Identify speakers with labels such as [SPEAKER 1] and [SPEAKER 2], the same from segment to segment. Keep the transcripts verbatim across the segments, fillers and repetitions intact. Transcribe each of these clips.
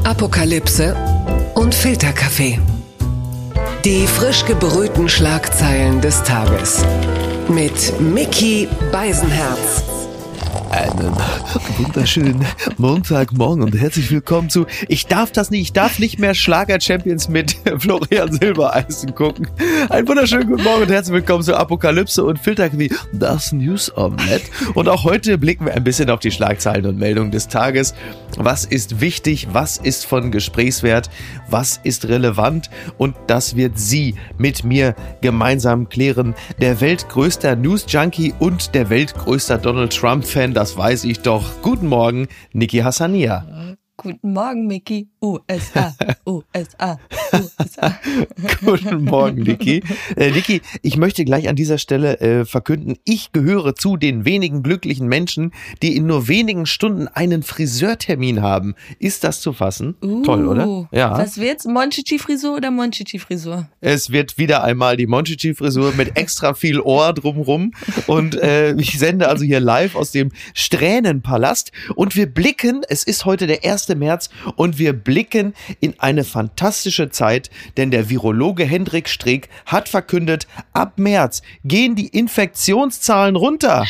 [SPEAKER 1] Apokalypse und Filterkaffee. Die frisch gebrühten Schlagzeilen des Tages. Mit Micky Beisenherz.
[SPEAKER 2] Einen wunderschönen Montagmorgen und herzlich willkommen zu Ich darf das nicht, ich darf nicht mehr Schlager-Champions mit Florian Silbereisen gucken. Einen wunderschönen guten Morgen und herzlich willkommen zu Apokalypse und Filterkaffee, das News Omelette. Und auch heute blicken wir ein bisschen auf die Schlagzeilen und Meldungen des Tages. Was ist wichtig, was ist von Gesprächswert, was ist relevant, und das wird sie mit mir gemeinsam klären. Der weltgrößter News-Junkie und der weltgrößter Donald Trump-Fan, das weiß ich doch. Guten Morgen, Niki Hassania.
[SPEAKER 3] Guten Morgen, Micky. U S A, U S A, U S A.
[SPEAKER 2] Guten Morgen, Niki. Äh, Niki, ich möchte gleich an dieser Stelle äh, verkünden, ich gehöre zu den wenigen glücklichen Menschen, die in nur wenigen Stunden einen Friseurtermin haben. Ist das zu fassen?
[SPEAKER 3] Uh,
[SPEAKER 2] Toll, oder?
[SPEAKER 3] Ja. Was wird's? Monchichi-Frisur oder Monchichi-Frisur?
[SPEAKER 2] Es wird wieder einmal die Monchichi-Frisur mit extra viel Ohr drumrum. Und äh, ich sende also hier live aus dem Strähnenpalast. Und wir blicken, es ist heute der erste März, und wir blicken in eine fantastische Zeit, denn der Virologe Hendrik Streeck hat verkündet, ab März gehen die Infektionszahlen runter.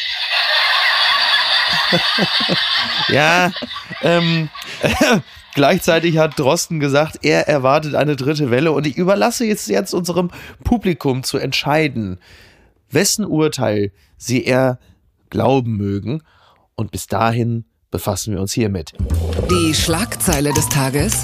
[SPEAKER 2] ja, ähm, gleichzeitig hat Drosten gesagt, er erwartet eine dritte Welle, und ich überlasse jetzt, jetzt unserem Publikum zu entscheiden, wessen Urteil sie eher glauben mögen, und bis dahin befassen wir uns hiermit.
[SPEAKER 1] Die Schlagzeile des Tages.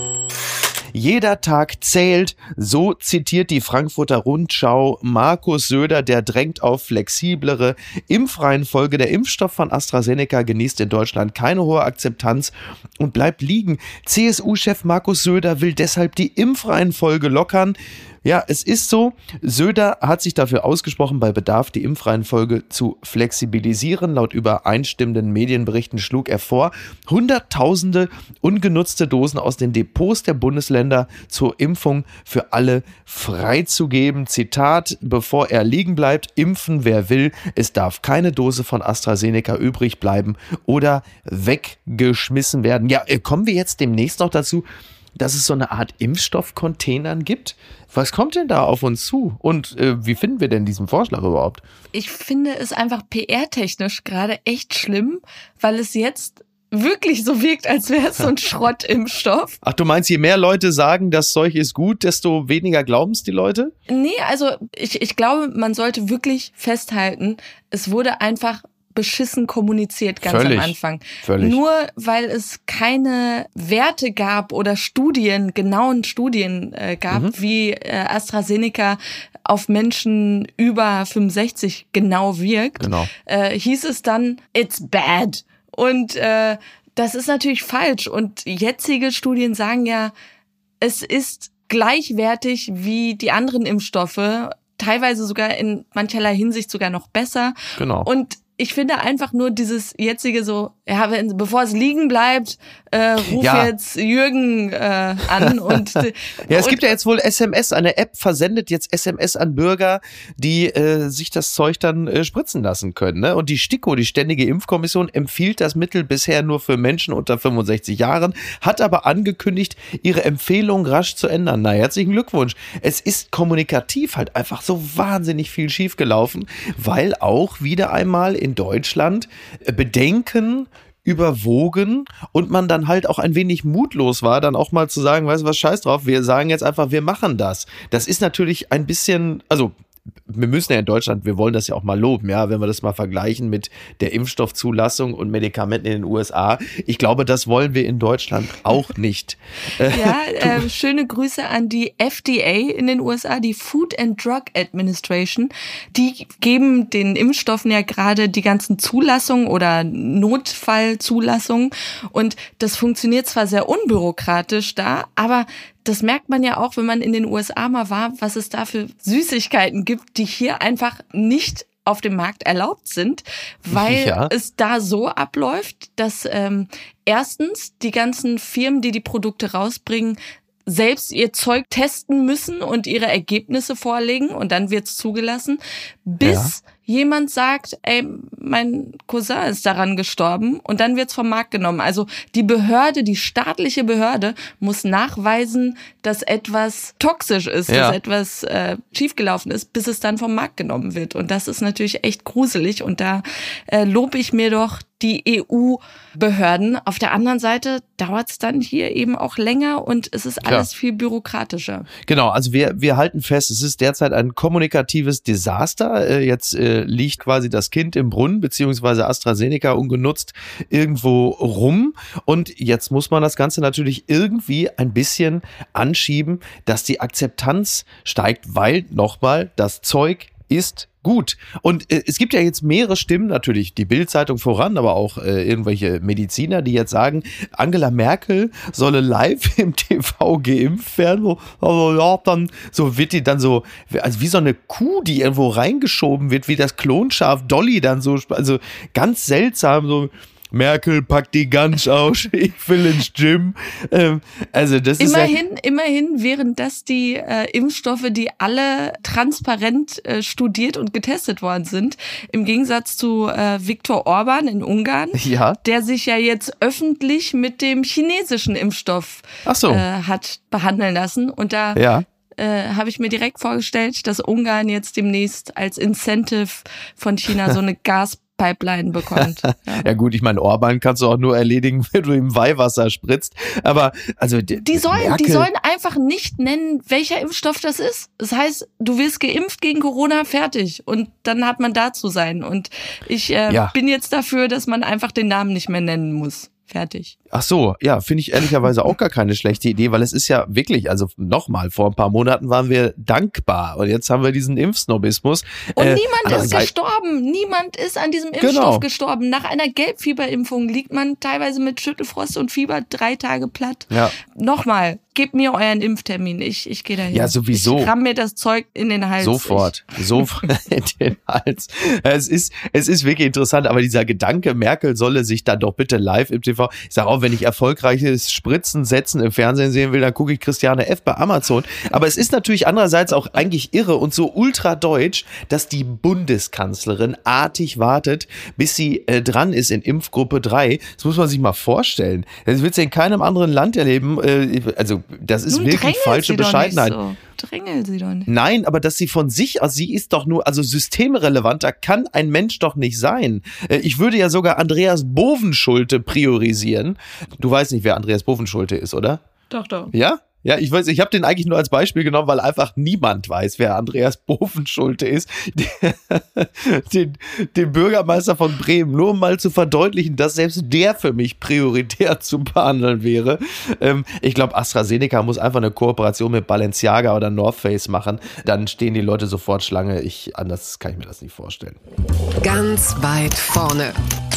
[SPEAKER 2] Jeder Tag zählt, so zitiert die Frankfurter Rundschau Markus Söder, der drängt auf flexiblere Impfreihenfolge. Der Impfstoff von AstraZeneca genießt in Deutschland keine hohe Akzeptanz und bleibt liegen. C S U-Chef Markus Söder will deshalb die Impfreihenfolge lockern. Ja, es ist so, Söder hat sich dafür ausgesprochen, bei Bedarf die Impfreihenfolge zu flexibilisieren. Laut übereinstimmenden Medienberichten schlug er vor, Hunderttausende ungenutzte Dosen aus den Depots der Bundesländer zur Impfung für alle freizugeben. Zitat, bevor er liegen bleibt, impfen wer will. Es darf keine Dose von AstraZeneca übrig bleiben oder weggeschmissen werden. Ja, kommen wir jetzt demnächst noch dazu, dass es so eine Art Impfstoffcontainern gibt? Was kommt denn da auf uns zu? Und äh, wie finden wir denn diesen Vorschlag überhaupt?
[SPEAKER 3] Ich finde es einfach P R-technisch gerade echt schlimm, weil es jetzt wirklich so wirkt, als wäre es so ein Schrottimpfstoff.
[SPEAKER 2] Ach, du meinst, je mehr Leute sagen, das Zeug ist gut, desto weniger glauben es die Leute?
[SPEAKER 3] Nee, also ich, ich glaube, man sollte wirklich festhalten, es wurde einfach beschissen kommuniziert ganz
[SPEAKER 2] Völlig.
[SPEAKER 3] am Anfang.
[SPEAKER 2] Völlig.
[SPEAKER 3] Nur weil es keine Werte gab oder Studien, genauen Studien äh, gab, mhm. wie äh, AstraZeneca auf Menschen über fünfundsechzig genau wirkt,
[SPEAKER 2] genau.
[SPEAKER 3] Äh, hieß es dann, it's bad. Und äh, das ist natürlich falsch. Und jetzige Studien sagen ja, es ist gleichwertig wie die anderen Impfstoffe, teilweise sogar in mancherlei Hinsicht sogar noch besser.
[SPEAKER 2] Genau.
[SPEAKER 3] Und ich finde einfach nur dieses jetzige so, ja, wenn, bevor es liegen bleibt, äh, ruf
[SPEAKER 2] ja.
[SPEAKER 3] jetzt Jürgen äh, an und
[SPEAKER 2] ja, es
[SPEAKER 3] und,
[SPEAKER 2] gibt ja jetzt wohl S M S, eine App versendet jetzt S M S an Bürger, die äh, sich das Zeug dann äh, spritzen lassen können. Ne? Und die STIKO, die Ständige Impfkommission, empfiehlt das Mittel bisher nur für Menschen unter fünfundsechzig Jahren, hat aber angekündigt, ihre Empfehlung rasch zu ändern. Na, herzlichen Glückwunsch. Es ist kommunikativ halt einfach so wahnsinnig viel schiefgelaufen, weil auch wieder einmal in Deutschland Bedenken überwogen und man dann halt auch ein wenig mutlos war, dann auch mal zu sagen, weißt du was, scheiß drauf, wir sagen jetzt einfach, wir machen das. Das ist natürlich ein bisschen, also wir müssen ja in Deutschland, wir wollen das ja auch mal loben, ja, wenn wir das mal vergleichen mit der Impfstoffzulassung und Medikamenten in den U S A. Ich glaube, das wollen wir in Deutschland auch nicht.
[SPEAKER 3] Ja, äh, schöne Grüße an die F D A in den U S A, die Food and Drug Administration. Die geben den Impfstoffen ja gerade die ganzen Zulassungen oder Notfallzulassungen, und das funktioniert zwar sehr unbürokratisch da, aber das merkt man ja auch, wenn man in den U S A mal war, was es da für Süßigkeiten gibt, die hier einfach nicht auf dem Markt erlaubt sind, weil ja. es da so abläuft, dass ähm, erstens die ganzen Firmen, die die Produkte rausbringen, selbst ihr Zeug testen müssen und ihre Ergebnisse vorlegen und dann wird's zugelassen, bis ja. jemand sagt, ey, mein Cousin ist daran gestorben und dann wird's vom Markt genommen. Also die Behörde, die staatliche Behörde muss nachweisen, dass etwas toxisch ist, ja. dass etwas äh, schiefgelaufen ist, bis es dann vom Markt genommen wird. Und das ist natürlich echt gruselig und da äh, lobe ich mir doch die E U-Behörden. Auf der anderen Seite dauert es dann hier eben auch länger und es ist alles ja. viel bürokratischer.
[SPEAKER 2] Genau, also wir wir halten fest, es ist derzeit ein kommunikatives Desaster. Jetzt äh, liegt quasi das Kind im Brunnen, beziehungsweise AstraZeneca ungenutzt irgendwo rum. Und jetzt muss man das Ganze natürlich irgendwie ein bisschen anschieben, dass die Akzeptanz steigt, weil nochmal das Zeug ist gut. Und äh, es gibt ja jetzt mehrere Stimmen, natürlich die Bild-Zeitung voran, aber auch äh, irgendwelche Mediziner, die jetzt sagen, Angela Merkel solle live im T V geimpft werden. So, also, ja, dann so wird die dann so, also wie so eine Kuh, die irgendwo reingeschoben wird, wie das Klonschaf Dolly dann so, also ganz seltsam, so Merkel packt die Gans aus, ich will ins Gym. Ähm, also das
[SPEAKER 3] immerhin,
[SPEAKER 2] ist ja
[SPEAKER 3] immerhin wären das die äh, Impfstoffe, die alle transparent äh, studiert und getestet worden sind. Im Gegensatz zu äh, Viktor Orban in Ungarn,
[SPEAKER 2] ja.
[SPEAKER 3] der sich ja jetzt öffentlich mit dem chinesischen Impfstoff
[SPEAKER 2] Ach so.
[SPEAKER 3] äh, hat behandeln lassen. Und da
[SPEAKER 2] ja.
[SPEAKER 3] äh, habe ich mir direkt vorgestellt, dass Ungarn jetzt demnächst als Incentive von China so eine Gas Pipeline bekommt. Ja.
[SPEAKER 2] Ja gut, ich meine, Orban kannst du auch nur erledigen, wenn du ihm Weihwasser spritzt. Aber also
[SPEAKER 3] die, die sollen,
[SPEAKER 2] Merkel,
[SPEAKER 3] die sollen einfach nicht nennen, welcher Impfstoff das ist. Das heißt, du wirst geimpft gegen Corona, fertig. Und dann hat man da zu sein. Und ich äh,
[SPEAKER 2] ja.
[SPEAKER 3] bin jetzt dafür, dass man einfach den Namen nicht mehr nennen muss. Fertig.
[SPEAKER 2] Ach so, ja, finde ich ehrlicherweise auch gar keine schlechte Idee, weil es ist ja wirklich, also nochmal, vor ein paar Monaten waren wir dankbar und jetzt haben wir diesen Impfsnobismus.
[SPEAKER 3] Und
[SPEAKER 2] äh,
[SPEAKER 3] niemand ist gestorben. Niemand ist an diesem Impfstoff
[SPEAKER 2] genau.
[SPEAKER 3] gestorben. Nach einer Gelbfieberimpfung liegt man teilweise mit Schüttelfrost und Fieber drei Tage platt.
[SPEAKER 2] Ja.
[SPEAKER 3] Nochmal, gebt mir euren Impftermin. Ich, ich gehe dahin.
[SPEAKER 2] Ja, sowieso.
[SPEAKER 3] Ich ramm mir das Zeug in den Hals.
[SPEAKER 2] Sofort.
[SPEAKER 3] Ich.
[SPEAKER 2] Sofort in den Hals. Es ist, es ist wirklich interessant, aber dieser Gedanke, Merkel solle sich dann doch bitte live im T V, ich sage auch, wenn ich erfolgreiches Spritzen, Setzen im Fernsehen sehen will, dann gucke ich Christiane F. bei Amazon. Aber es ist natürlich andererseits auch eigentlich irre und so ultra deutsch, dass die Bundeskanzlerin artig wartet, bis sie äh, dran ist in Impfgruppe drei. Das muss man sich mal vorstellen. Das wird sie in keinem anderen Land erleben. Äh, also das ist
[SPEAKER 3] Nun
[SPEAKER 2] wirklich falsche Bescheidenheit.
[SPEAKER 3] So. Drängel sie doch nicht.
[SPEAKER 2] Nein, aber dass sie von sich aus, sie ist doch nur, also systemrelevanter kann ein Mensch doch nicht sein. Ich würde ja sogar Andreas Bovenschulte priorisieren. Du weißt nicht, wer Andreas Bovenschulte ist, oder?
[SPEAKER 3] Doch, doch.
[SPEAKER 2] Ja? Ja, ich weiß, ich habe den eigentlich nur als Beispiel genommen, weil einfach niemand weiß, wer Andreas Bovenschulte ist. Den, den Bürgermeister von Bremen, nur um mal zu verdeutlichen, dass selbst der für mich prioritär zu behandeln wäre. Ähm, ich glaube, AstraZeneca muss einfach eine Kooperation mit Balenciaga oder North Face machen. Dann stehen die Leute sofort Schlange. Ich, anders kann ich mir das nicht vorstellen.
[SPEAKER 1] Ganz weit vorne.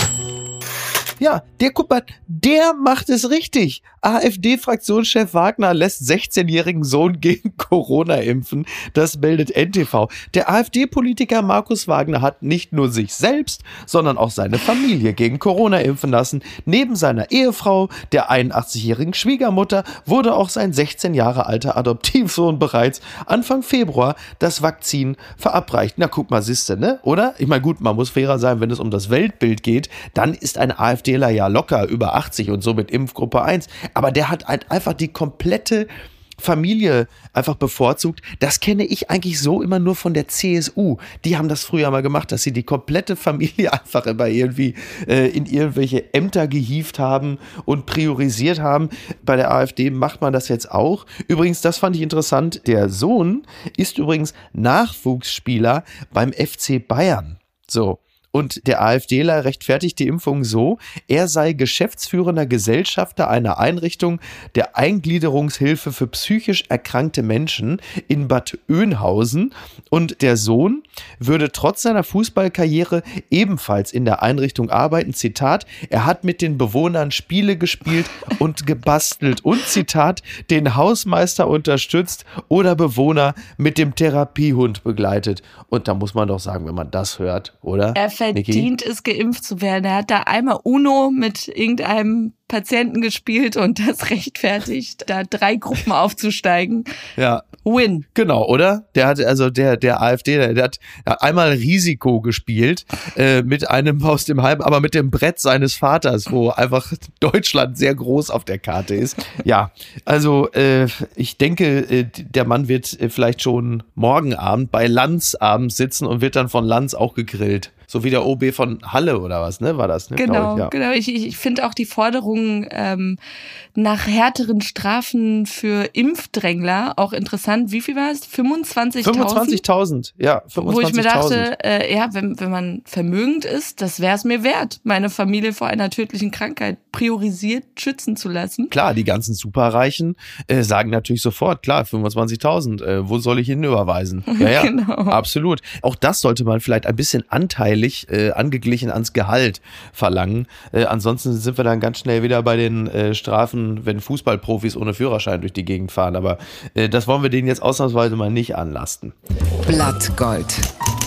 [SPEAKER 2] Ja, der, guck mal, der macht es richtig. AfD-Fraktionschef Wagner lässt sechzehnjährigen Sohn gegen Corona impfen. Das meldet N T V. Der AfD-Politiker Markus Wagner hat nicht nur sich selbst, sondern auch seine Familie gegen Corona impfen lassen. Neben seiner Ehefrau, der einundachtzigjährigen Schwiegermutter, wurde auch sein sechzehn Jahre alter Adoptivsohn bereits Anfang Februar das Vakzin verabreicht. Na, guck mal, siehste, ne? Oder? Ich meine, gut, man muss fairer sein, wenn es um das Weltbild geht, dann ist ein AfDler ja locker über achtzig und somit Impfgruppe eins. Aber der hat halt einfach die komplette Familie einfach bevorzugt. Das kenne ich eigentlich so immer nur von der C S U. Die haben das früher mal gemacht, dass sie die komplette Familie einfach immer irgendwie äh, in irgendwelche Ämter gehievt haben und priorisiert haben. Bei der AfD macht man das jetzt auch. Übrigens, das fand ich interessant, der Sohn ist übrigens Nachwuchsspieler beim F C Bayern. So. Und der AfDler rechtfertigt die Impfung so, er sei geschäftsführender Gesellschafter einer Einrichtung der Eingliederungshilfe für psychisch erkrankte Menschen in Bad Oeynhausen. Und der Sohn würde trotz seiner Fußballkarriere ebenfalls in der Einrichtung arbeiten. Zitat, er hat mit den Bewohnern Spiele gespielt und gebastelt und, Zitat, den Hausmeister unterstützt oder Bewohner mit dem Therapiehund begleitet. Und da muss man doch sagen, wenn man das hört, oder?
[SPEAKER 3] Er verdient
[SPEAKER 2] Niki?
[SPEAKER 3] es, geimpft zu werden. Er hat da einmal Uno mit irgendeinem Patienten gespielt und das rechtfertigt, da drei Gruppen aufzusteigen.
[SPEAKER 2] Ja.
[SPEAKER 3] Win.
[SPEAKER 2] Genau, oder? Der hat, also der, der AfD, der, der hat einmal Risiko gespielt, äh, mit einem aus dem Halben, aber mit dem Brett seines Vaters, wo einfach Deutschland sehr groß auf der Karte ist. Ja, also äh, ich denke, äh, der Mann wird äh, vielleicht schon morgen Abend bei Lanz abends sitzen und wird dann von Lanz auch gegrillt. So wie der O B von Halle oder was, ne? War das, ne?
[SPEAKER 3] Genau,
[SPEAKER 2] ich, ja.
[SPEAKER 3] genau. Ich, ich finde auch die Forderung ähm, nach härteren Strafen für Impfdrängler auch interessant. Wie viel war es? fünfundzwanzigtausend?
[SPEAKER 2] fünfundzwanzigtausend, ja. fünfundzwanzigtausend.
[SPEAKER 3] Wo ich mir dachte, äh, ja, wenn, wenn man vermögend ist, das wäre es mir wert, meine Familie vor einer tödlichen Krankheit priorisiert schützen zu lassen.
[SPEAKER 2] Klar, die ganzen Superreichen äh, sagen natürlich sofort, klar, fünfundzwanzigtausend, äh, wo soll ich hin überweisen? Ja, ja,
[SPEAKER 3] Genau.
[SPEAKER 2] Absolut. Auch das sollte man vielleicht ein bisschen anteilig äh, angeglichen ans Gehalt verlangen. Äh, ansonsten sind wir dann ganz schnell wieder bei den äh, Strafen, wenn Fußballprofis ohne Führerschein durch die Gegend fahren. Aber äh, das wollen wir denen jetzt ausnahmsweise mal nicht anlasten.
[SPEAKER 1] Blattgold.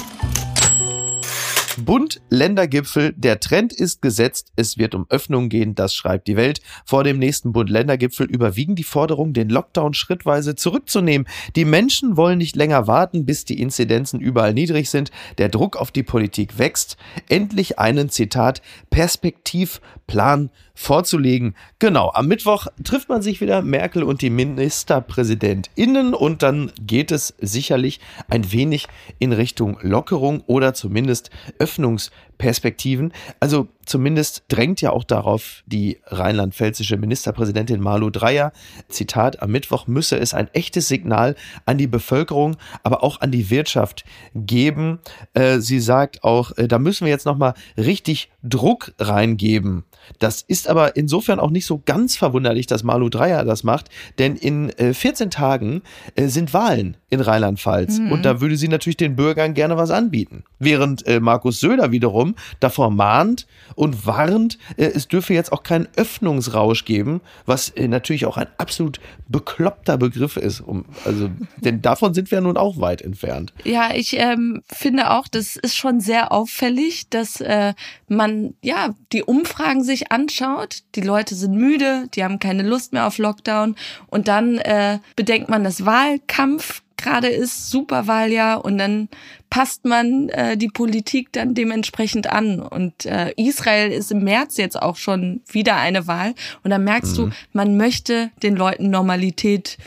[SPEAKER 2] Bund-Länder-Gipfel, der Trend ist gesetzt, es wird um Öffnung gehen, das schreibt die Welt. Vor dem nächsten Bund-Länder-Gipfel überwiegen die Forderungen, den Lockdown schrittweise zurückzunehmen. Die Menschen wollen nicht länger warten, bis die Inzidenzen überall niedrig sind. Der Druck auf die Politik wächst. Endlich einen, Zitat, Perspektivplan vorzulegen. Genau, am Mittwoch trifft man sich wieder, Merkel und die MinisterpräsidentInnen, und dann geht es sicherlich ein wenig in Richtung Lockerung oder zumindest Öffnungsperspektiven. Also zumindest drängt ja auch darauf die rheinland-pfälzische Ministerpräsidentin Malu Dreyer. Zitat, am Mittwoch müsse es ein echtes Signal an die Bevölkerung, aber auch an die Wirtschaft geben. Äh, sie sagt auch, äh, da müssen wir jetzt nochmal richtig Druck reingeben. Das ist aber insofern auch nicht so ganz verwunderlich, dass Malu Dreyer das macht, denn in äh, vierzehn Tagen äh, sind Wahlen in Rheinland-Pfalz, mhm. und da würde sie natürlich den Bürgern gerne was anbieten. Während äh, Markus Söder wiederum davor mahnt und warnt, äh, es dürfe jetzt auch keinen Öffnungsrausch geben, was äh, natürlich auch ein absolut bekloppter Begriff ist. Um, also, denn davon sind wir nun auch weit entfernt.
[SPEAKER 3] Ja, ich ähm, finde auch, das ist schon sehr auffällig, dass äh, man ja die Umfragen sich anschaut. Die Leute sind müde, die haben keine Lust mehr auf Lockdown, und dann äh, bedenkt man, dass Wahlkampf gerade ist, Superwahljahr, und dann passt man äh, die Politik dann dementsprechend an. Und äh, Israel ist im März jetzt auch schon wieder eine Wahl, und dann merkst mhm. du, man möchte den Leuten Normalität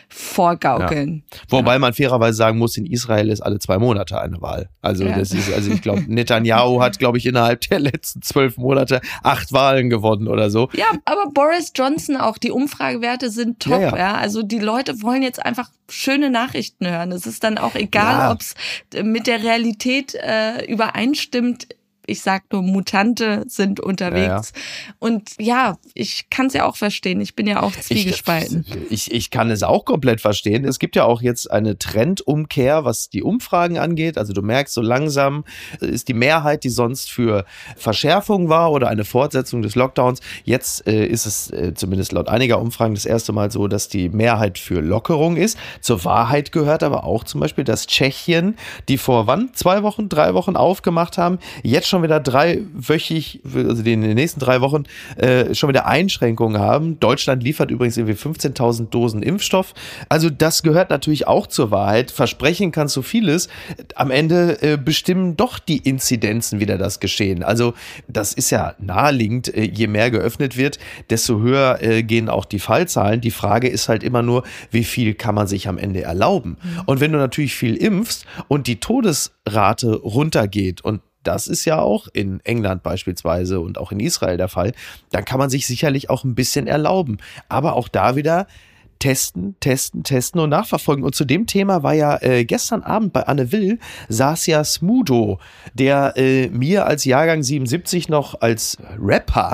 [SPEAKER 3] vorgaukeln.
[SPEAKER 2] Ja. Wobei ja. man fairerweise sagen muss, in Israel ist alle zwei Monate eine Wahl. Also ja. das ist, also ich glaube, Netanyahu hat, glaube ich, innerhalb der letzten zwölf Monate acht Wahlen gewonnen oder so.
[SPEAKER 3] Ja, aber Boris Johnson auch, die Umfragewerte sind top. Ja, ja. ja. Also die Leute wollen jetzt einfach schöne Nachrichten hören. Es ist dann auch egal, ja. ob es mit der Realität äh, übereinstimmt. Ich sag nur, Mutante sind unterwegs. Ja, ja. Und ja, ich kann es ja auch verstehen. Ich bin ja auch zwiegespalten.
[SPEAKER 2] Ich, ich, ich kann es auch komplett verstehen. Es gibt ja auch jetzt eine Trendumkehr, was die Umfragen angeht. Also du merkst, so langsam ist die Mehrheit, die sonst für Verschärfung war oder eine Fortsetzung des Lockdowns. Jetzt äh, ist es äh, zumindest laut einiger Umfragen das erste Mal so, dass die Mehrheit für Lockerung ist. Zur Wahrheit gehört aber auch zum Beispiel, dass Tschechien, die vor wann? Zwei Wochen, drei Wochen aufgemacht haben, jetzt schon schon wieder dreiwöchig, also in den nächsten drei Wochen äh, schon wieder Einschränkungen haben. Deutschland liefert übrigens irgendwie fünfzehntausend Dosen Impfstoff. Also das gehört natürlich auch zur Wahrheit. Versprechen kannst du vieles. Am Ende äh, bestimmen doch die Inzidenzen wieder das Geschehen. Also das ist ja naheliegend. Äh, je mehr geöffnet wird, desto höher äh, gehen auch die Fallzahlen. Die Frage ist halt immer nur, wie viel kann man sich am Ende erlauben? Mhm. Und wenn du natürlich viel impfst und die Todesrate runtergeht, und das ist ja auch in England beispielsweise und auch in Israel der Fall, dann kann man sich sicherlich auch ein bisschen erlauben. Aber auch da wieder testen, testen, testen und nachverfolgen. Und zu dem Thema war ja äh, gestern Abend bei Anne Will, saß ja Smudo, der äh, mir als Jahrgang siebenundsiebzig noch als Rapper,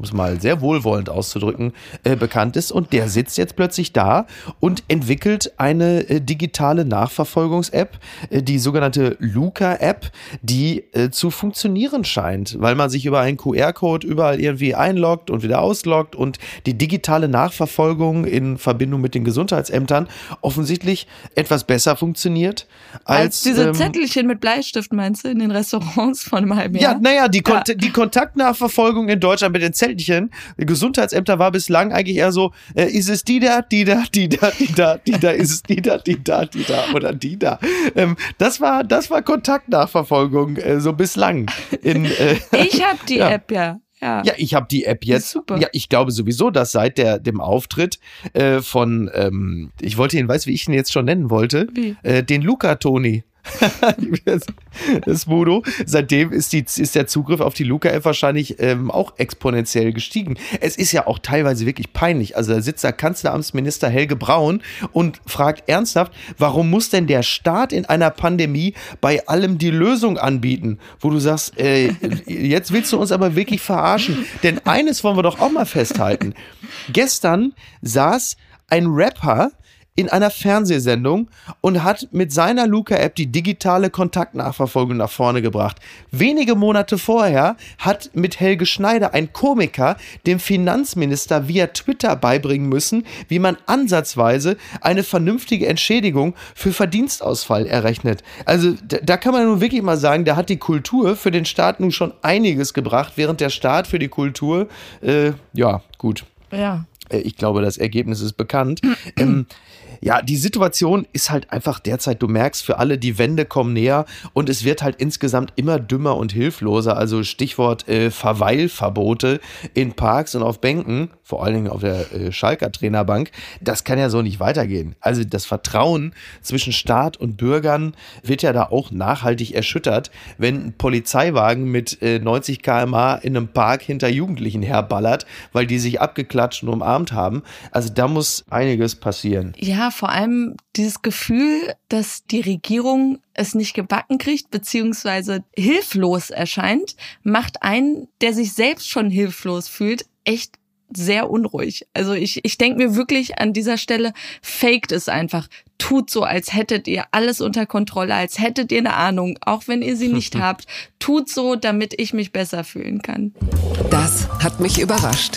[SPEAKER 2] um es mal sehr wohlwollend auszudrücken, äh, bekannt ist. Und der sitzt jetzt plötzlich da und entwickelt eine äh, digitale Nachverfolgungs-App, äh, die sogenannte Luca-App, die äh, zu funktionieren scheint, weil man sich über einen Q R-Code überall irgendwie einloggt und wieder ausloggt und die digitale Nachverfolgung in Verbindung mit den Gesundheitsämtern offensichtlich etwas besser funktioniert als,
[SPEAKER 3] als diese
[SPEAKER 2] ähm,
[SPEAKER 3] Zettelchen mit Bleistift, meinst du, in den Restaurants von einem halben Jahr?
[SPEAKER 2] Ja, naja, die, Kon-
[SPEAKER 3] Ja.
[SPEAKER 2] die Kontaktnachverfolgung in Deutschland mit den Zettelchen, die Gesundheitsämter war bislang eigentlich eher so, äh, ist es die da, die da, die da, die da, die da, ist es die da, die da, die da oder die da. Ähm, das war, das war Kontaktnachverfolgung äh, so bislang. In, äh,
[SPEAKER 3] Ich habe die
[SPEAKER 2] ja.
[SPEAKER 3] App, ja. Ja,
[SPEAKER 2] Ja, ich habe die App jetzt.
[SPEAKER 3] Super.
[SPEAKER 2] Ja, ich glaube sowieso, dass seit der dem Auftritt äh, von, ähm, ich wollte ihn, weiß wie ich ihn jetzt schon nennen wollte,
[SPEAKER 3] Wie?
[SPEAKER 2] äh, den Luca Toni. Das Modo. Seitdem ist, die, ist der Zugriff auf die Luca-App wahrscheinlich ähm, auch exponentiell gestiegen. Es ist ja auch teilweise wirklich peinlich. Also da sitzt der Kanzleramtsminister Helge Braun und fragt ernsthaft, warum muss denn der Staat in einer Pandemie bei allem die Lösung anbieten? Wo du sagst, äh, jetzt willst du uns aber wirklich verarschen. Denn eines wollen wir doch auch mal festhalten. Gestern saß ein Rapper in einer Fernsehsendung und hat mit seiner Luca-App die digitale Kontaktnachverfolgung nach vorne gebracht. Wenige Monate vorher hat mit Helge Schneider, ein Komiker, dem Finanzminister via Twitter beibringen müssen, wie man ansatzweise eine vernünftige Entschädigung für Verdienstausfall errechnet. Also da, da kann man nun wirklich mal sagen, da hat die Kultur für den Staat nun schon einiges gebracht, während der Staat für die Kultur, äh, ja, gut.
[SPEAKER 3] Ja.
[SPEAKER 2] Ich glaube, das Ergebnis ist bekannt. ähm, ja, die Situation ist halt einfach derzeit, du merkst für alle, die Wände kommen näher und es wird halt insgesamt immer dümmer und hilfloser. Also Stichwort äh, Verweilverbote in Parks und auf Bänken, vor allen Dingen auf der äh, Schalker Trainerbank. Das kann ja so nicht weitergehen. Also das Vertrauen zwischen Staat und Bürgern wird ja da auch nachhaltig erschüttert, wenn ein Polizeiwagen mit äh, neunzig Kilometer pro Stunde in einem Park hinter Jugendlichen herballert, weil die sich abgeklatscht und umarmt haben. Also da muss einiges passieren.
[SPEAKER 3] Ja, vor allem dieses Gefühl, dass die Regierung es nicht gebacken kriegt, beziehungsweise hilflos erscheint, macht einen, der sich selbst schon hilflos fühlt, echt sehr unruhig. Also ich, ich denke mir wirklich an dieser Stelle, faked es einfach. Tut so, als hättet ihr alles unter Kontrolle, als hättet ihr eine Ahnung, auch wenn ihr sie nicht habt. Tut so, damit ich mich besser fühlen kann.
[SPEAKER 1] Das hat mich überrascht.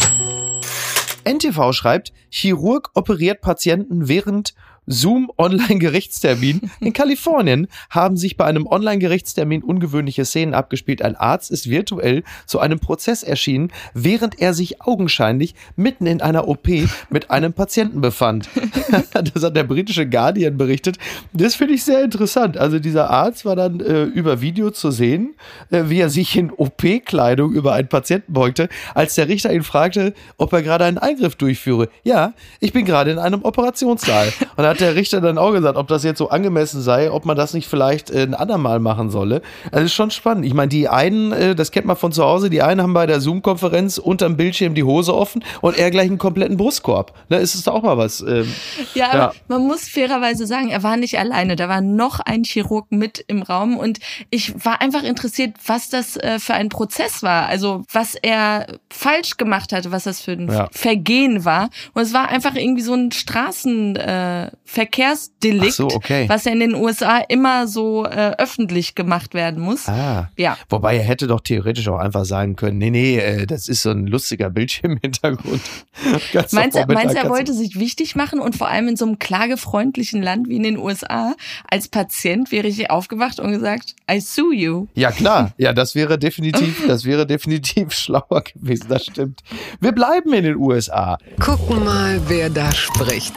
[SPEAKER 2] N T V schreibt, Chirurg operiert Patienten während Zoom-Online-Gerichtstermin. In Kalifornien haben sich bei einem Online-Gerichtstermin ungewöhnliche Szenen abgespielt. Ein Arzt ist virtuell zu einem Prozess erschienen, während er sich augenscheinlich mitten in einer O P mit einem Patienten befand. Das hat der britische Guardian berichtet. Das finde ich sehr interessant. Also dieser Arzt war dann äh, über Video zu sehen, äh, wie er sich in O P-Kleidung über einen Patienten beugte, als der Richter ihn fragte, ob er gerade einen Eingriff durchführe. Ja, ich bin gerade in einem Operationssaal. Und hat der Richter dann auch gesagt, ob das jetzt so angemessen sei, ob man das nicht vielleicht äh, ein andermal machen solle. Also ist schon spannend. Ich meine, die einen, äh, das kennt man von zu Hause, die einen haben bei der Zoom-Konferenz unterm Bildschirm die Hose offen und er gleich einen kompletten Brustkorb. Da ist es doch auch mal was. Ähm,
[SPEAKER 3] ja, aber
[SPEAKER 2] ja,
[SPEAKER 3] man muss fairerweise sagen, er war nicht alleine. Da war noch ein Chirurg mit im Raum und ich war einfach interessiert, was das äh, für ein Prozess war. Also was er falsch gemacht hatte, was das für ein
[SPEAKER 2] Ja.
[SPEAKER 3] Vergehen war. Und es war einfach irgendwie so ein Straßen... Äh, Verkehrsdelikt,
[SPEAKER 2] Ach so, okay.
[SPEAKER 3] was ja in den U S A immer so äh, öffentlich gemacht werden muss.
[SPEAKER 2] Ah.
[SPEAKER 3] Ja.
[SPEAKER 2] Wobei er hätte doch theoretisch auch einfach sagen können, nee, nee, äh, das ist so ein lustiger Bildschirmhintergrund. Ganz
[SPEAKER 3] Meinst du, meinst, er
[SPEAKER 2] kannst
[SPEAKER 3] wollte sich wichtig machen und vor allem in so einem klagefreundlichen Land wie in den U S A als Patient wäre ich aufgewacht und gesagt, I sue you.
[SPEAKER 2] Ja, klar. Ja, das wäre definitiv, das wäre definitiv schlauer gewesen, das stimmt. Wir bleiben in den U S A.
[SPEAKER 1] Gucken mal, wer da spricht.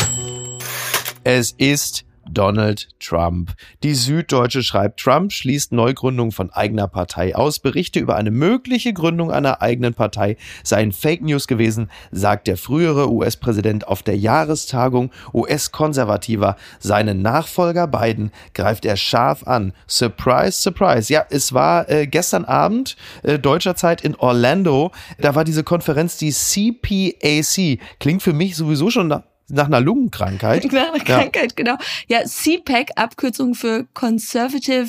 [SPEAKER 2] Es ist Donald Trump. Die Süddeutsche schreibt, Trump schließt Neugründung von eigener Partei aus. Berichte über eine mögliche Gründung einer eigenen Partei seien Fake News gewesen, sagt der frühere U S-Präsident auf der Jahrestagung U S-Konservativer. Seinen Nachfolger Biden greift er scharf an. Surprise, surprise. Ja, es war äh, gestern Abend äh, deutscher Zeit in Orlando. Da war diese Konferenz, die C P A C. Klingt für mich sowieso schon nach Nach einer Lungenkrankheit.
[SPEAKER 3] Nach einer Krankheit, ja. Genau. Ja, C PAC, Abkürzung für Conservative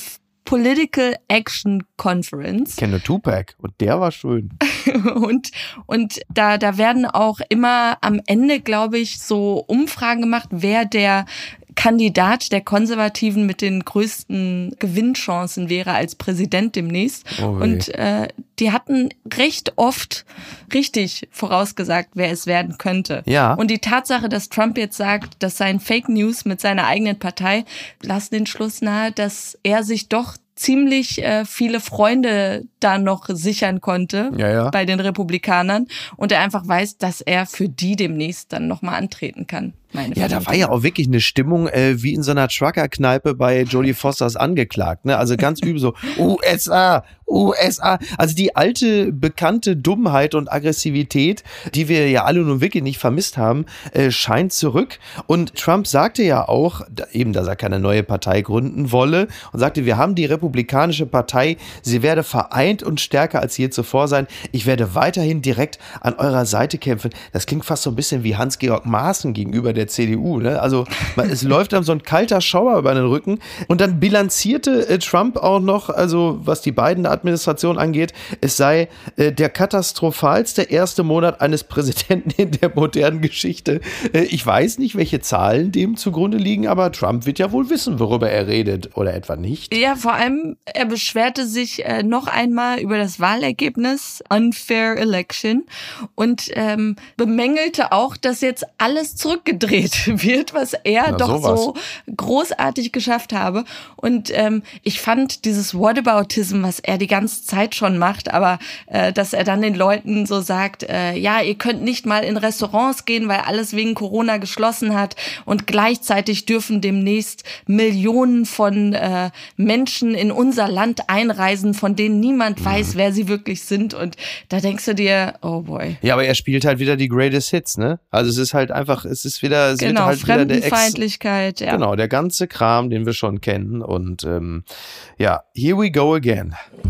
[SPEAKER 3] Political Action Conference.
[SPEAKER 2] Ich kenne Tupac und der war schön.
[SPEAKER 3] und und da, da werden auch immer am Ende, glaube ich, so Umfragen gemacht, wer der Kandidat der Konservativen mit den größten Gewinnchancen wäre als Präsident demnächst. Oh, und äh, die hatten recht oft richtig vorausgesagt, wer es werden könnte.
[SPEAKER 2] Ja.
[SPEAKER 3] Und die Tatsache, dass Trump jetzt sagt, das seien Fake News mit seiner eigenen Partei, lassen den Schluss nahe, dass er sich doch ziemlich äh, viele Freunde da noch sichern konnte
[SPEAKER 2] ja, ja.
[SPEAKER 3] bei den Republikanern und er einfach weiß, dass er für die demnächst dann nochmal antreten kann.
[SPEAKER 2] Ja, da war ja auch wirklich eine Stimmung äh, wie in so einer Trucker-Kneipe bei Jodie Fosters Angeklagt, ne? Also ganz übel so U S A, U S A. Also die alte, bekannte Dummheit und Aggressivität, die wir ja alle nun wirklich nicht vermisst haben, äh, scheint zurück. Und Trump sagte ja auch, da, eben, dass er keine neue Partei gründen wolle und sagte, wir haben die Republikanische Partei, sie werde vereint und stärker als je zuvor sein. Ich werde weiterhin direkt an eurer Seite kämpfen. Das klingt fast so ein bisschen wie Hans-Georg Maaßen gegenüber der C D U, ne? Also es läuft dann so ein kalter Schauer über den Rücken und dann bilanzierte äh, Trump auch noch, also was die Biden-Administration angeht, es sei äh, der katastrophalste erste Monat eines Präsidenten in der modernen Geschichte. Äh, ich weiß nicht, welche Zahlen dem zugrunde liegen, aber Trump wird ja wohl wissen, worüber er redet oder etwa nicht.
[SPEAKER 3] Ja, vor allem, er beschwerte sich äh, noch einmal über das Wahlergebnis, unfair election, und ähm, bemängelte auch, dass jetzt alles zurückgedreht wird, was er
[SPEAKER 2] Na,
[SPEAKER 3] doch
[SPEAKER 2] sowas.
[SPEAKER 3] so großartig geschafft habe. Und ähm, ich fand dieses Whataboutism, was er die ganze Zeit schon macht, aber äh, dass er dann den Leuten so sagt, äh, ja, ihr könnt nicht mal in Restaurants gehen, weil alles wegen Corona geschlossen hat und gleichzeitig dürfen demnächst Millionen von äh, Menschen in unser Land einreisen, von denen niemand weiß, wer sie wirklich sind. Und da denkst du dir, oh boy.
[SPEAKER 2] Ja, aber er spielt halt wieder die Greatest Hits, ne? Also es ist halt einfach, es ist wieder Es
[SPEAKER 3] genau,
[SPEAKER 2] halt wieder der
[SPEAKER 3] Fremdenfeindlichkeit,
[SPEAKER 2] Ex-
[SPEAKER 3] ja.
[SPEAKER 2] Genau, der ganze Kram, den wir schon kennen. Und ähm, ja, here we go again.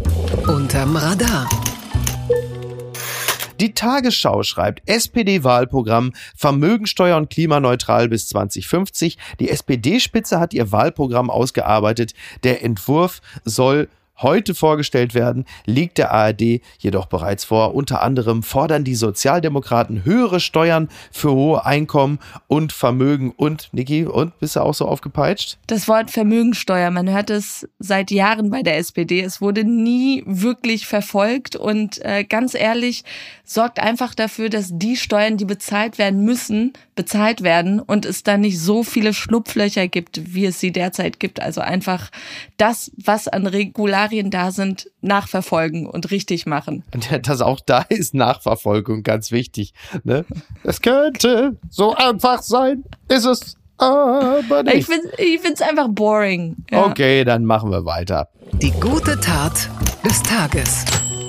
[SPEAKER 1] Unterm Radar.
[SPEAKER 2] Die Tagesschau schreibt, S P D-Wahlprogramm, Vermögensteuer und klimaneutral bis zwanzig fünfzig. Die S P D-Spitze hat ihr Wahlprogramm ausgearbeitet. Der Entwurf soll heute vorgestellt werden, liegt der A R D jedoch bereits vor. Unter anderem fordern die Sozialdemokraten höhere Steuern für hohe Einkommen und Vermögen. Und, Niki, und bist du auch so aufgepeitscht?
[SPEAKER 3] Das Wort Vermögensteuer, man hört es seit Jahren bei der S P D. Es wurde nie wirklich verfolgt und äh, ganz ehrlich, sorgt einfach dafür, dass die Steuern, die bezahlt werden müssen, bezahlt werden und es dann nicht so viele Schlupflöcher gibt, wie es sie derzeit gibt. Also einfach das, was an Regularien da sind, nachverfolgen und richtig machen.
[SPEAKER 2] Das auch da ist Nachverfolgung ganz wichtig. Ne? Es könnte so einfach sein, ist es aber nicht.
[SPEAKER 3] Ich finde ich finde es einfach boring. Ja.
[SPEAKER 2] Okay, dann machen wir weiter.
[SPEAKER 1] Die gute Tat des Tages.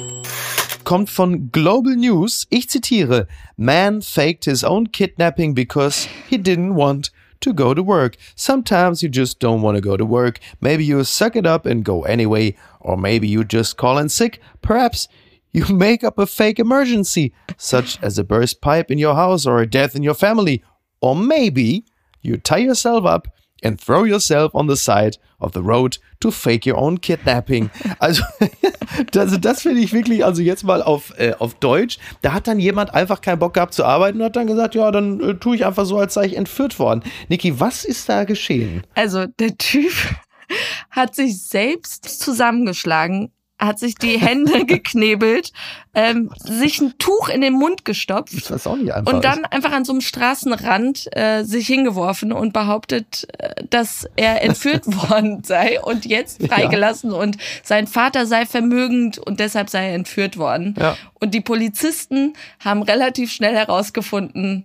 [SPEAKER 2] Kommt von Global News. Ich zitiere: Man faked his own kidnapping because he didn't want to go to work. Sometimes you just don't want to go to work. Maybe you suck it up and go anyway. Or maybe you just call in sick. Perhaps you make up a fake emergency, such as a burst pipe in your house or a death in your family. Or maybe you tie yourself up and throw yourself on the side of the road to fake your own kidnapping. Also, also das finde ich wirklich, also jetzt mal auf, äh, auf Deutsch, da hat dann jemand einfach keinen Bock gehabt zu arbeiten und hat dann gesagt, ja, dann äh, tue ich einfach so, als sei ich entführt worden. Niki, was ist da geschehen?
[SPEAKER 3] Also der Typ hat sich selbst zusammengeschlagen, hat sich die Hände geknebelt, ähm, sich ein Tuch in den Mund gestopft
[SPEAKER 2] Das ist auch nicht einfach.
[SPEAKER 3] und dann einfach an so einem Straßenrand äh, sich hingeworfen und behauptet, äh, dass er entführt worden sei und jetzt freigelassen ja. und sein Vater sei vermögend und deshalb sei er entführt worden.
[SPEAKER 2] Ja.
[SPEAKER 3] Und die Polizisten haben relativ schnell herausgefunden,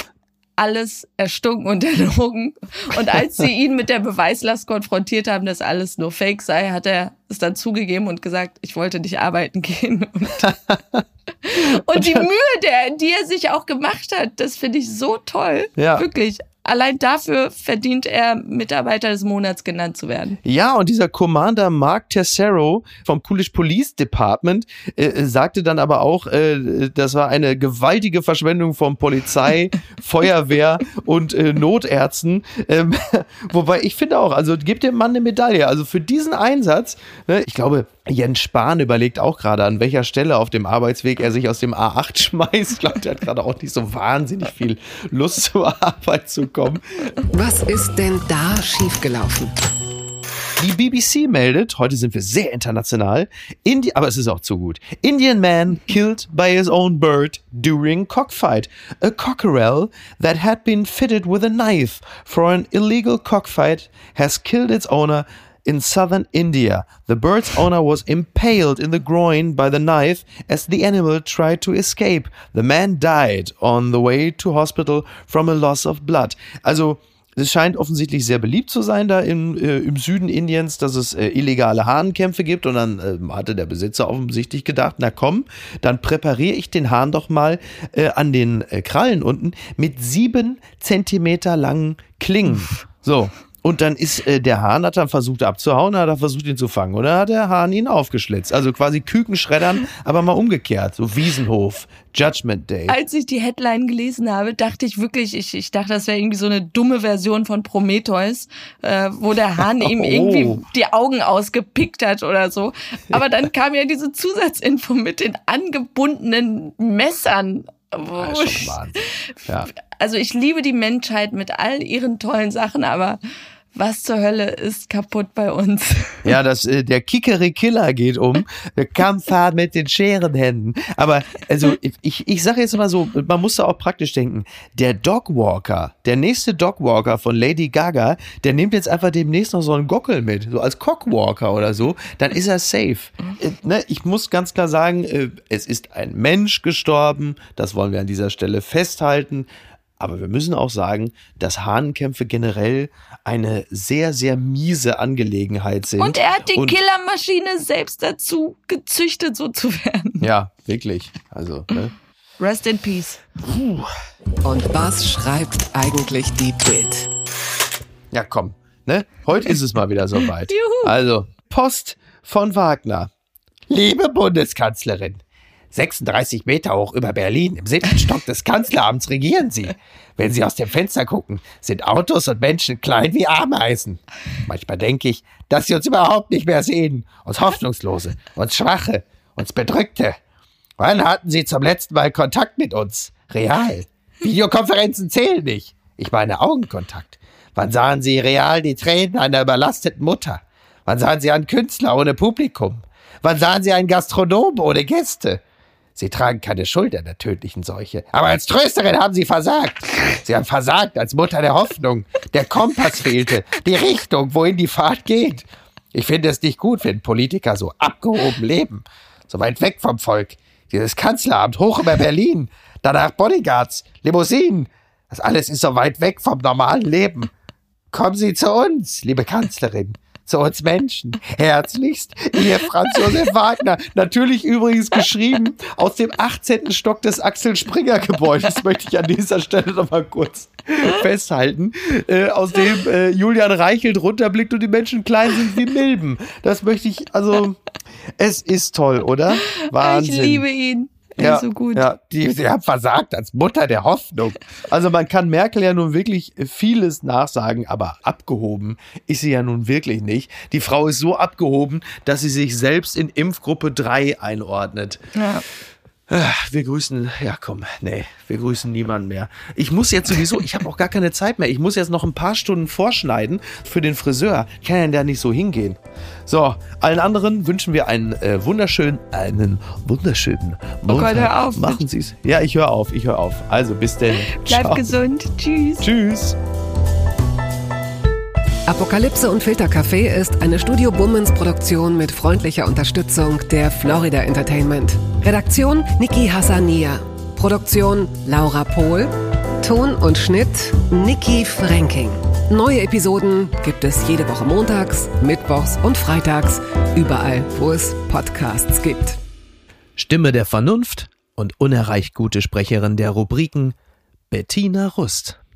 [SPEAKER 3] alles erstunken und erlogen. Und als sie ihn mit der Beweislast konfrontiert haben, dass alles nur Fake sei, hat er es dann zugegeben und gesagt, ich wollte nicht arbeiten gehen. Und, und die Mühe, der, die er sich auch gemacht hat, das finde ich so toll.
[SPEAKER 2] Ja.
[SPEAKER 3] Wirklich. allein dafür verdient er, Mitarbeiter des Monats genannt zu werden.
[SPEAKER 2] Ja, und dieser Commander Mark Tessero vom Coolidge Police Department äh, sagte dann aber auch, äh, das war eine gewaltige Verschwendung von Polizei, Feuerwehr und äh, Notärzten. Ähm, wobei ich finde auch, also gebt dem Mann eine Medaille. Also für diesen Einsatz, ne, ich glaube, Jens Spahn überlegt auch gerade, an welcher Stelle auf dem Arbeitsweg er sich aus dem A acht schmeißt. Ich glaube, der hat gerade auch nicht so wahnsinnig viel Lust zur Arbeit zu kommen.
[SPEAKER 1] Was ist denn da schiefgelaufen?
[SPEAKER 2] Die B B C meldet, heute sind wir sehr international, Indi- aber es ist auch zu gut. Indian man killed by his own bird during cockfight. A cockerel that had been fitted with a knife for an illegal cockfight has killed its owner in southern India. The bird's owner was impaled in the groin by the knife as the animal tried to escape. The man died on the way to hospital from a loss of blood. Also, es scheint offensichtlich sehr beliebt zu sein da im, äh, im Süden Indiens, dass es äh, illegale Hahnkämpfe gibt. Und dann äh, hatte der Besitzer offensichtlich gedacht, na komm, dann präpariere ich den Hahn doch mal äh, an den äh, Krallen unten mit sieben Zentimeter langen Klingen. So. Und dann ist äh, der Hahn, hat dann versucht abzuhauen, hat er versucht ihn zu fangen. Und dann hat der Hahn ihn aufgeschlitzt. Also quasi Kükenschreddern, aber mal umgekehrt. So Wiesenhof, Judgment Day.
[SPEAKER 3] Als ich die Headline gelesen habe, dachte ich wirklich, ich, ich dachte, das wäre irgendwie so eine dumme Version von Prometheus, äh, wo der Hahn ihm
[SPEAKER 2] Oh.
[SPEAKER 3] irgendwie die Augen ausgepickt hat oder so. Aber dann kam ja diese Zusatzinfo mit den angebundenen Messern.
[SPEAKER 2] Ja, ist schon Wahnsinn. Ja.
[SPEAKER 3] Also ich liebe die Menschheit mit all ihren tollen Sachen, aber was zur Hölle ist kaputt bei uns?
[SPEAKER 2] Ja, das, äh, der Kikerikiller geht um. Der Kampfhahn mit den Scherenhänden. Aber also ich, ich sage jetzt mal so, man muss da auch praktisch denken. Der Dogwalker, der nächste Dogwalker von Lady Gaga, der nimmt jetzt einfach demnächst noch so einen Gockel mit, so als Cockwalker oder so, dann ist er safe. Äh, ne, ich muss ganz klar sagen, äh, es ist ein Mensch gestorben, das wollen wir an dieser Stelle festhalten. Aber wir müssen auch sagen, dass Hahnenkämpfe generell eine sehr, sehr miese Angelegenheit sind.
[SPEAKER 3] Und er hat die
[SPEAKER 2] Und,
[SPEAKER 3] Killermaschine selbst dazu gezüchtet, so zu werden.
[SPEAKER 2] ja, wirklich. Also, ne?
[SPEAKER 3] Rest in peace.
[SPEAKER 2] Puh.
[SPEAKER 1] Und was schreibt eigentlich die Bild?
[SPEAKER 2] Ja, komm. Ne? Heute ist es mal wieder soweit.
[SPEAKER 3] Juhu.
[SPEAKER 2] Also, Post von Wagner. Liebe Bundeskanzlerin, sechsunddreißig Meter hoch über Berlin, im siebten Stock des Kanzleramts regieren Sie. Wenn Sie aus dem Fenster gucken, sind Autos und Menschen klein wie Ameisen. Manchmal denke ich, dass Sie uns überhaupt nicht mehr sehen. Uns Hoffnungslose, uns Schwache, uns Bedrückte. Wann hatten Sie zum letzten Mal Kontakt mit uns? Real. Videokonferenzen zählen nicht. Ich meine Augenkontakt. Wann sahen Sie real die Tränen einer überlasteten Mutter? Wann sahen Sie einen Künstler ohne Publikum? Wann sahen Sie einen Gastronomen ohne Gäste? Sie tragen keine Schuld an der tödlichen Seuche. Aber als Trösterin haben Sie versagt. Sie haben versagt als Mutter der Hoffnung. Der Kompass fehlte. Die Richtung, wohin die Fahrt geht. Ich finde es nicht gut, wenn Politiker so abgehoben leben. So weit weg vom Volk. Dieses Kanzleramt hoch über Berlin. Danach Bodyguards, Limousinen. Das alles ist so weit weg vom normalen Leben. Kommen Sie zu uns, liebe Kanzlerin. Zu uns Menschen. Herzlichst, Ihr Franz Josef Wagner. Natürlich übrigens geschrieben aus dem achtzehnten Stock des Axel Springer Gebäudes. Das möchte ich an dieser Stelle noch mal kurz festhalten. Äh, aus dem äh, Julian Reichelt runterblickt und die Menschen klein sind wie Milben. Das möchte ich, also, es ist toll, oder? Wahnsinn.
[SPEAKER 3] Ich liebe ihn.
[SPEAKER 2] Ja,
[SPEAKER 3] so gut.
[SPEAKER 2] ja, die, sie haben versagt als Mutter der Hoffnung. Also man kann Merkel ja nun wirklich vieles nachsagen, aber abgehoben ist sie ja nun wirklich nicht. Die Frau ist so abgehoben, dass sie sich selbst in Impfgruppe drei einordnet.
[SPEAKER 3] Ja.
[SPEAKER 2] Wir grüßen, ja komm, nee, wir grüßen niemanden mehr. Ich muss jetzt sowieso, ich habe auch gar keine Zeit mehr. Ich muss jetzt noch ein paar Stunden vorschneiden für den Friseur. Ich kann ja da nicht so hingehen. So, allen anderen wünschen wir einen äh, wunderschönen, einen wunderschönen Montag.
[SPEAKER 3] Oh Gott, hör auf.
[SPEAKER 2] Machen Sie es. Ja, ich höre auf, ich höre auf. Also bis denn.
[SPEAKER 3] Bleib
[SPEAKER 2] Ciao.
[SPEAKER 3] gesund. Tschüss.
[SPEAKER 2] Tschüss.
[SPEAKER 1] Apokalypse und Filtercafé ist eine Studio Bummens Produktion mit freundlicher Unterstützung der Florida Entertainment. Redaktion Niki Hassania. Produktion Laura Pohl. Ton und Schnitt Niki Fränking. Neue Episoden gibt es jede Woche montags, mittwochs und freitags, überall, wo es Podcasts gibt.
[SPEAKER 2] Stimme der Vernunft und unerreicht gute Sprecherin der Rubriken Bettina Rust.